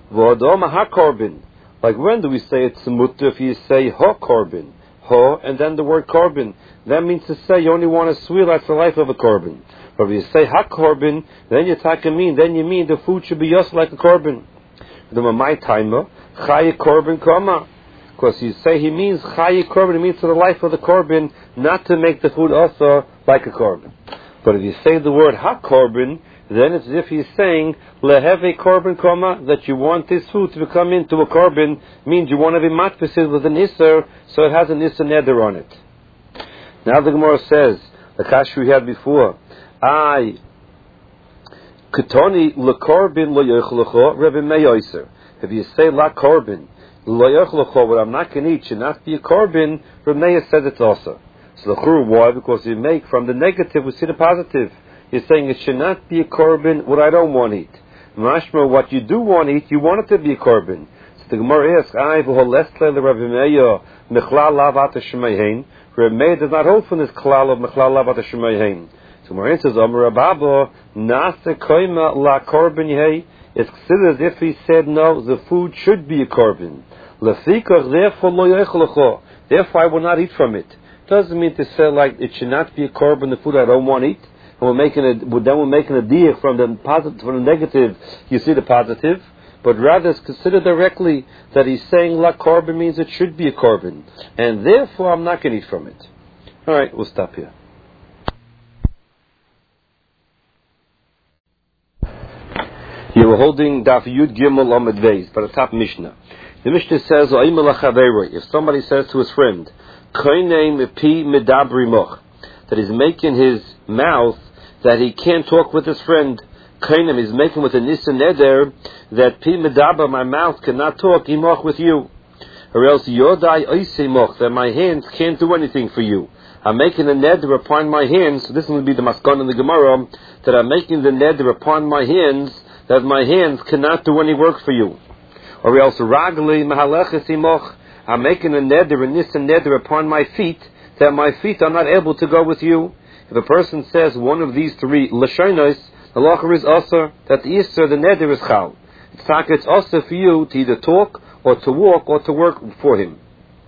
V'odoma ha-korbin. Like when do we say it's mutter if you say ha-korbin? Ha, and then the word korbin. That means to say you only want to swear that's the life of a korbin. But if you say ha-korbin, then you mean the food should be just like a korbin. The mamai timer, chaye korbin kama. Because you say he means chaye korbin, it means to the life of the korbin, not to make the food also like a korbin. But if you say the word ha-korbin, then it's as if he's saying leheve korbin kama, that you want this food to become into a korbin, means you want to be matfisid with an isser, so it has an isser neder on it. Now the Gemara says, the kasha we had before, Ketoni lekorbin lo yochlecho Rebbe Meyoiser. If you say la korbin lo yochlecho, what I'm not going to eat should not be a korbin, Rebbe Meir says it's also. So the chur, why? Because you make from the negative we see the positive. You're saying it should not be a korbin what I don't want to eat. Mashma, what you do want to eat, you want it to be a korbin. So the Gemara asks, v'holestle le Rebbe Meir mechlal lavat shemeihen. Rebbe Meir does not hold from this klal of mechlal lavat shemeihen. So Marin says, Amar Rababa, Nase koima la korbin yehei. It's considered as if he said, no, the food should be a korbin. Lefikach, therefore lo yochlecho. Therefore I will not eat from it. Doesn't mean to say like it should not be a korbin, the food I don't want to eat. And we're making a deal from the positive, from the negative, you see the positive. But rather it's considered directly that he's saying la korbin means it should be a korbin. And therefore I'm not going to eat from it. Alright, we'll stop here. You were holding Daf Yud Gimel Amud Beis, by the top Mishnah. The Mishnah says, if somebody says to his friend, that he's making his mouth that he can't talk with his friend, he's making with a nisa neder that pi medaber, my mouth cannot talk imoch with you, or else yodai oisemoch, that my hands can't do anything for you. I'm making a neder upon my hands. So this will be the maskon in the Gemara, that I'm making the neder upon my hands that my hands cannot do any work for you. Or else ragli mahaleches imoch, I'm making a neder, a nisa neder upon my feet, that my feet are not able to go with you. If a person says one of these three lashonos, the lacher is also that the isser, the neder is chal. It's also for you to either talk or to walk or to work for him.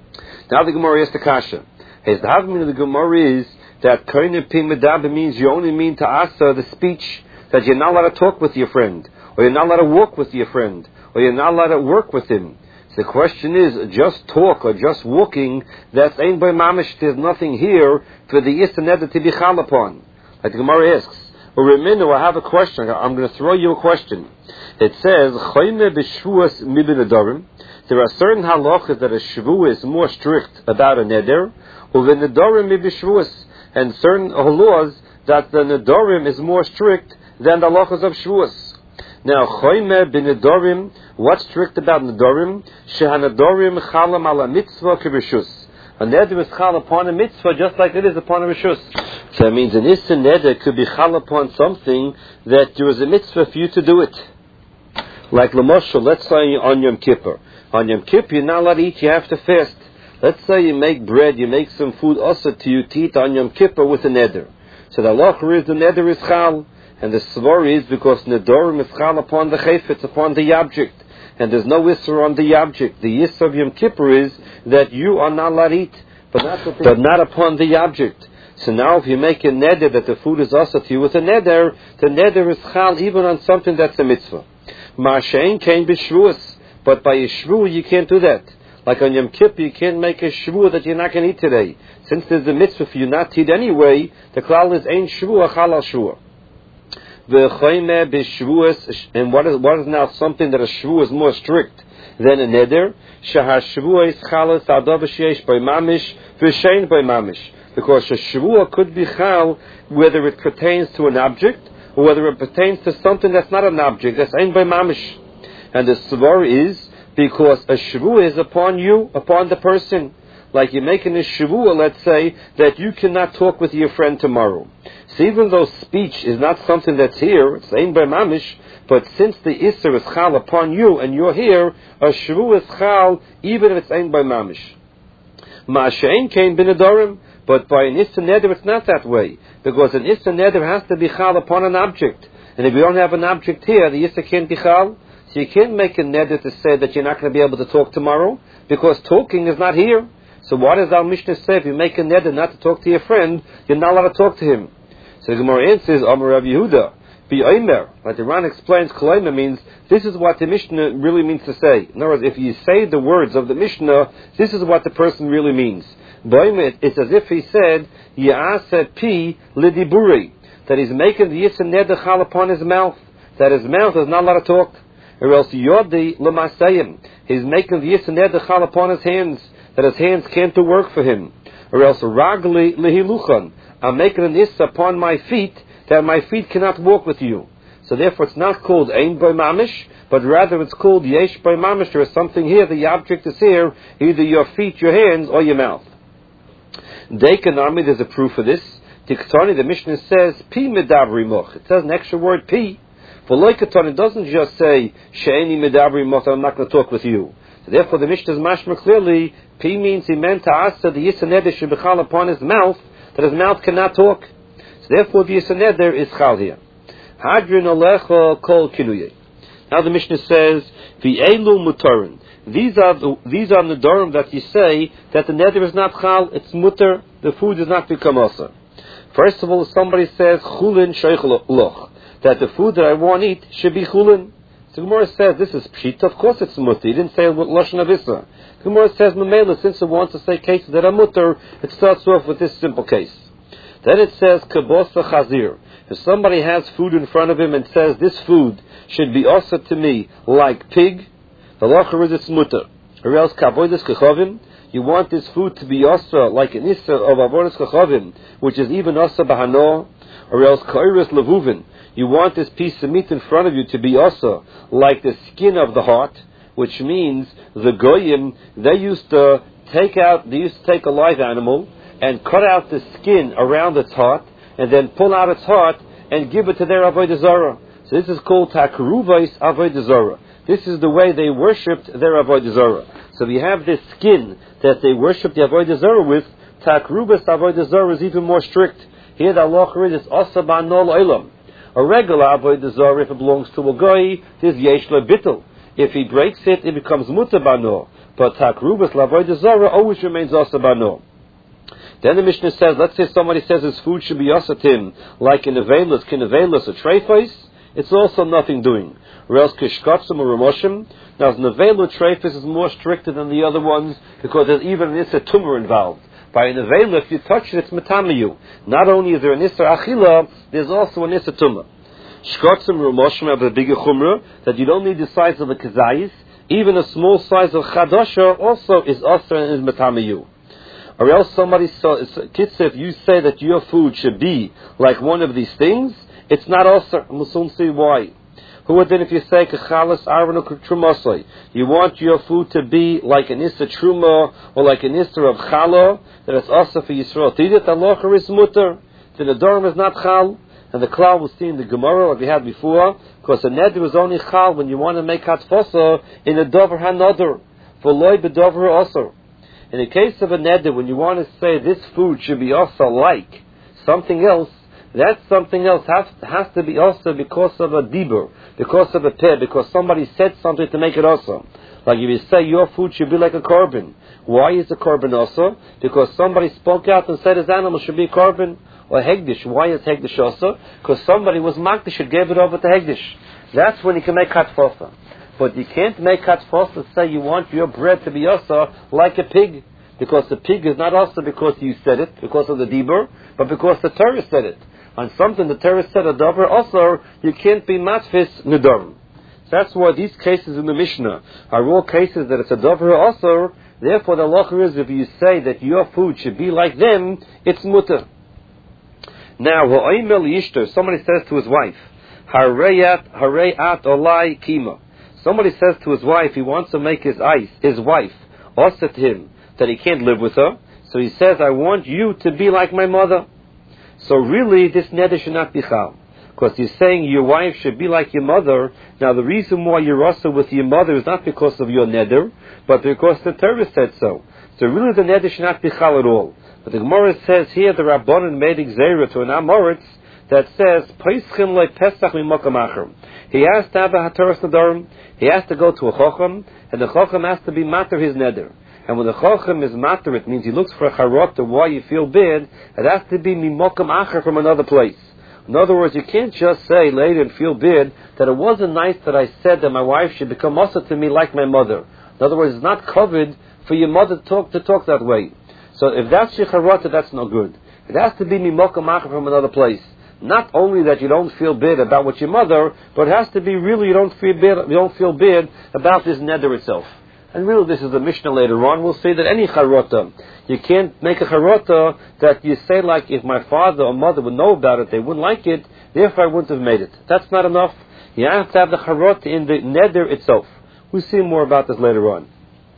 Now the Gemara is the kasha. The havmin of the Gemara is that koine pi medaber means you only mean to asa the speech, that you're not allowed to talk with your friend, or you're not allowed to walk with your friend, or you're not allowed to work with him. So the question is, just talk or just walking, that's ein by mamish, there's nothing here for the Yisra Neder to be chal upon. Like the Gemara asks, Reminu, I have a question, I'm going to throw you a question. It says, Choyme b'shvuas mibin adorim, there are certain halachas that a shvu is more strict about a neder, uven adorim mibishvuas, and certain laws that the nedorim is more strict than the halachas of shvuas. Now, choyme b'nedorim, what's strict about nedorim? Shehanedorim chalam ala mitzvah k'rishus. A neder is chal upon a mitzvah just like it is upon a rishus. So that means an issa neder could be chal upon something that there is a mitzvah for you to do it. Like l'moshel, let's say on Yom Kippur. On Yom Kippur, you're not allowed to eat, you have to fast. Let's say you make bread, you make some food also to you to eat on Yom Kippur with a neder. So the halacha is the neder is chal. And the svar is because nedorim is chal upon the chayfetz, upon the object. And there's no isser on the object. The isser of Yom Kippur is that you are not allowed to eat, but not upon the object. So now if you make a neder that the food is also to you with a neder, the neder is chal even on something that's a mitzvah. Ma'ashein kain b'shvuas, but by a shvu you can't do that. Like on Yom Kippur you can't make a shvu that you're not going to eat today. Since there's a mitzvah for you not to eat anyway, the klal is ein shvu chal al shvu. And what is now something that a shvu is more strict than a neder? Because a shvu could be chal whether it pertains to an object or whether it pertains to something that's not an object, that's ein by mamish. And the svar is because a shvu is upon you, upon the person. Like you're making a shavua, let's say, that you cannot talk with your friend tomorrow. So even though speech is not something that's here, it's ein by mamish, but since the isser is chal upon you and you're here, a shavua is chal even if it's ein by mamish. Ma'ashein kain b'nedorim, but by an isser neder it's not that way, because an isser neder has to be chal upon an object, and if you don't have an object here, the isser can't be chal. So you can't make a neder to say that you're not going to be able to talk tomorrow, because talking is not here. So why does our Mishnah say if you make a neder not to talk to your friend, you're not allowed to talk to him? So the Gemara answers, Amar Rav Yehuda, B'Omer, like the Ran explains, Kolaima means, this is what the Mishnah really means to say. In other words, if you say the words of the Mishnah, this is what the person really means. B'Omer, it's as if he said, Ya'aseh pi lidiburi, that he's making the Yisr neder chal upon his mouth, that his mouth is not allowed to talk. Or else Yodi l'masayim, he's making the Yisr neder chal upon his hands, that his hands can't do work for him. Or else Ragli lihiluchan, I'm making an Yisr upon my feet, that my feet cannot walk with you. So therefore it's not called Ein Boi Mamish, but rather it's called Yesh Boi Mamish. There is something here, the object is here, either your feet, your hands, or your mouth. Dekanami, there's a proof for this. Tiktani, the Mishnah says, Pi medabri moch. It says an extra word, Pi. For Loikatani, it doesn't just say, She'eni medabri moch, I'm not going to talk with you. So therefore the Mishnah is mashma clearly, Pi means he meant to ask the Yisr neder should be chal upon his mouth, that his mouth cannot talk. Therefore, the Yisr neder is chal here. Hadrin alecha kol kinuyeh. Now the Mishnah says, V'elu mutarin. These are nedarim that you say that the neder is not chal, it's mutar, the food does not become asa. First of all, somebody says, Chulin sheich loch, that the food that I want to eat should be chulin. So Gemara says, this is pshita, of course it's mutar. He didn't say lashon avissa. Gemara says, Mamela, since it wants to say cases that are mutar, it starts off with this simple case. Then it says, Kabosa Chazir. If somebody has food in front of him and says, this food should be also to me like pig, the lacher is its mutter. Or else, Kavoides Kechovim, you want this food to be also like an Issa of Avodas Kechovim, which is even also Bahano. Or else, Kairis Levuvin, you want this piece of meat in front of you to be also like the skin of the heart, which means the Goyim, they used to take a live animal, and cut out the skin around its heart, and then pull out its heart, and give it to their Avodah Zarah. So this is called Takruvais Avodah Zarah. This is the way they worshipped their Avodah Zarah. So we have this skin that they worshipped the Avodah Zarah with. Takruvais Avodah Zarah is even more strict. Here the halacha is Asa Ba'nol Olam. A regular Avodah Zarah, if it belongs to a Goy, this Yesh Le Bittel. If he breaks it, it becomes Mutar Ba'nol. But Takruvais Avodah Zarah always remains Asa Ba'nol. Then the Mishnah says, let's say somebody says his food should be asatim, like in Nevelis, Kinevelis, or Treifos, it's also nothing doing. Or else Kishkotzim or Ramoshim. Now, Nevelu Treifos is more stricter than the other ones, because there's even an Issa tumor involved. By a Nevelu, if you touch it, it's metamayu. Not only is there an Issa Achila, there's also an Issa tumor. Shkotzim or Ramoshim have a bigger chumrah, that you don't need the size of a kazayis, even a small size of chadasha also is also and is metamayu. Or else somebody Kitsa, if you say that your food should be like one of these things, it's not also. We'll soon see why. Who would then if you say Kachalas Arvanu Trumasai, you want your food to be like an Issa Truma or like an Issa of Chala, that it's also for Yisrael. Tidit Allah is mutter. Then the Durham is not Chal, and the Klal will see in the Gemara like we had before, because the Neder is only Chal when you want to make Hatfosa in a Dover Hanodar. For Loi Bedover also. In the case of a neder, when you want to say this food should be also like something else, that something else has to be also because of a dibur, because of a peh, because somebody said something to make it also. Like if you say your food should be like a korban. Why is the korban also? Because somebody spoke out and said his animal should be a korban. Or hegdish. Why is hegdish also? Because somebody was makdish and gave it over to hegdish. That's when you can make hatfosa. But you can't make hatfosa and say you want your bread to be also like a pig. Because the pig is not also because you said it, because of the dibur, but because the Torah said it. On something the Torah said a dover also, you can't be matfis nedarim. So that's why these cases in the Mishnah are all cases that it's a dover also. Therefore the halacha is if you say that your food should be like them, it's mutter. Now, somebody says to his wife, Hareyat olai kima. Somebody says to his wife, he wants to make his wife also to him, that he can't live with her. So he says, I want you to be like my mother. So really, this neder should not be chal. Because he's saying your wife should be like your mother. Now the reason why you're also with your mother is not because of your neder, but because the Torah said so. So really the neder should not be chal at all. But the Gemara says here, the Rabbanan made exera to an Amoritz, that says, Peischim le Pesach mimokam acher. He has to have a Hataras Nedarim, he has to go to a Chacham, and the Chacham has to be matter his neder. And when the Chacham is matter, it means he looks for a charota, why you feel bad, it has to be mimokam acher from another place. In other words, you can't just say later and feel bad that it wasn't nice that I said that my wife should become also to me like my mother. In other words, it's not covered for your mother to talk that way. So if that's your charata, that's no good. It has to be mimokam acher from another place. Not only that you don't feel bad about what your mother, but it has to be really you don't feel bad about this neder itself. And really, this is the Mishnah later on. We'll say that any charota, you can't make a charota that you say like, if my father or mother would know about it, they wouldn't like it, therefore I wouldn't have made it. That's not enough. You have to have the charota in the neder itself. We'll see more about this later on.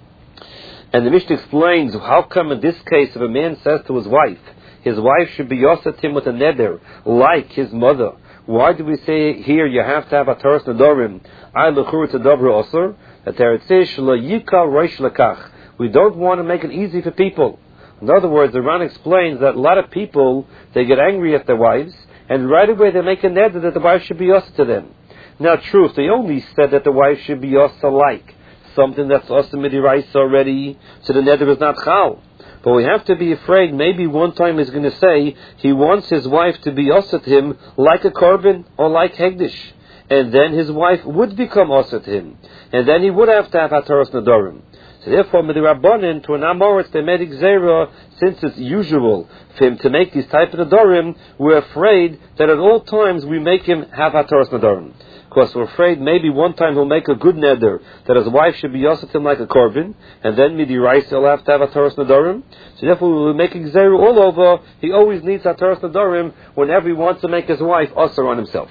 And the Mishnah explains how come in this case, if a man says to his wife should be yosat him with a neder, like his mother. Why do we say here you have to have a Hataras Nedarim? I lechur tzadavra osur. That there it says shelo yikal reish lekach. We don't want to make it easy for people. In other words, the Ran explains that a lot of people, they get angry at their wives, and right away they make a neder that the wife should be yosat to them. Now, true, if they only said that the wife should be yosat like something that's also midiraisa already, so the neder is not chal. But we have to be afraid, maybe one time he's going to say he wants his wife to be osat him like a korban or like hegdish. And then his wife would become osat him. And then he would have to have Hataras Nedarim. So therefore, with the Rabbanin, to an Amoritz, they made Gzeira, since it's usual for him to make these type of Nedarim, we're afraid that at all times we make him have Hataras Nedarim. Because we're afraid maybe one time he'll make a good neder that his wife should be yosat him like a korban, and then midiraisa he'll have to have Hataras Nedarim. So therefore we'll make Gzeira all over. He always needs Hataras Nedarim whenever he wants to make his wife osar on himself.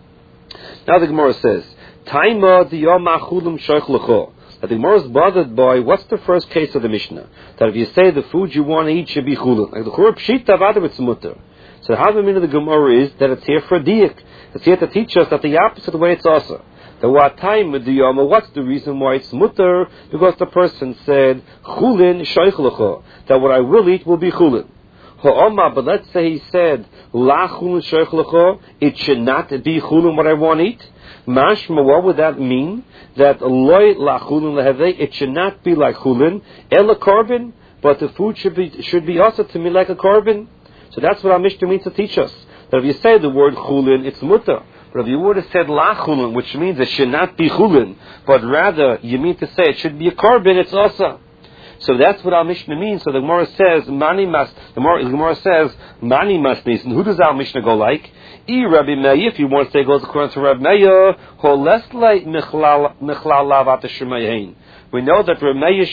Now the Gemara says, Taima diyama chulim shoich lecho. That the Gemara is bothered by what's the first case of the Mishnah? That if you say the food you want to eat should be chulin. Like the Churah Pshita v'adav it's mutter. So how the meaning of the Gemara is that it's here for a diak. It's here to teach us that the opposite way it's also. The what time with the yama, what's the reason why it's mutter? Because the person said, chulin shoich lecho. That what I will eat will be chulin. But let's say he said, La chulin shoich lecho, it should not be chulin what I want to eat. Mashma, what would that mean? That loy la chulin lehevei, it should not be like chulin, ela korban, but the food should be also to me like a korban. So that's what our Mishnah means to teach us. That if you say the word chulin, it's mutter. But if you would have said la chulin, which means it should not be chulin, but rather you mean to say it should be a korban, it's also. So that's what our Mishnah means. So the Gemara says, Mani mas. The Gemara says, Mani masnis. And who does our Mishnah go like? Rabbi Meir, if you want to say it goes according to Rabbi Meir, we know that Rabbi Meir